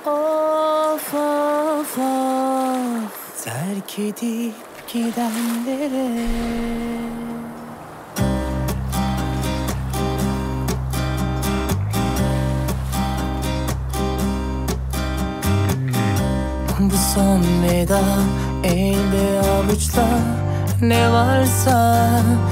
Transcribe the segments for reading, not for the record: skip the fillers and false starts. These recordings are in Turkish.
Of of of, terk edip gidenlere. Bu son veda, elde avuçta ne varsa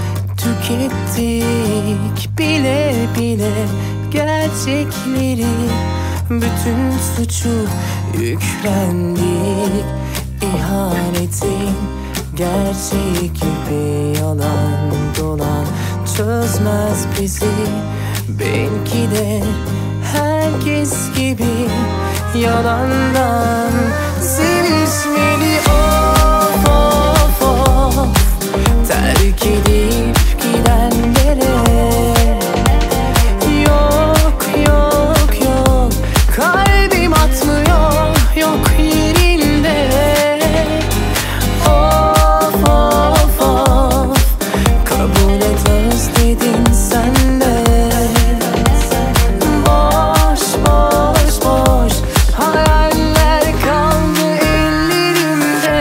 tükettik bile bile gerçekleri. Bütün suçu yüklendik. İhanetin gerçek gibi yalan dolan çözmez bizi. Belki de herkes gibi yalandan sevişmeli. Of of of, terk edip gidenlere. Yok yok yok, kalbim atmıyor, yok yerinde. Of of of, kabul et özledin sen de. Boş boş boş hayaller kaldı ellerimde.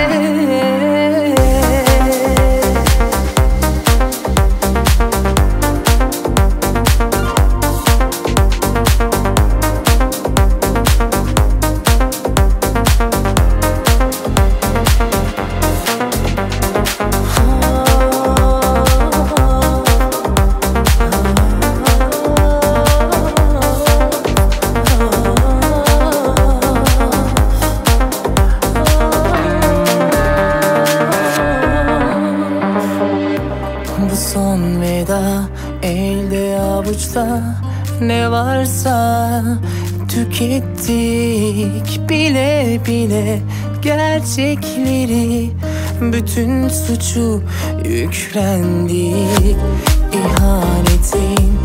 Bu son veda, elde avuçta ne varsa tükettik bile bile gerçekleri. Bütün suçu yüklendik. İhanetin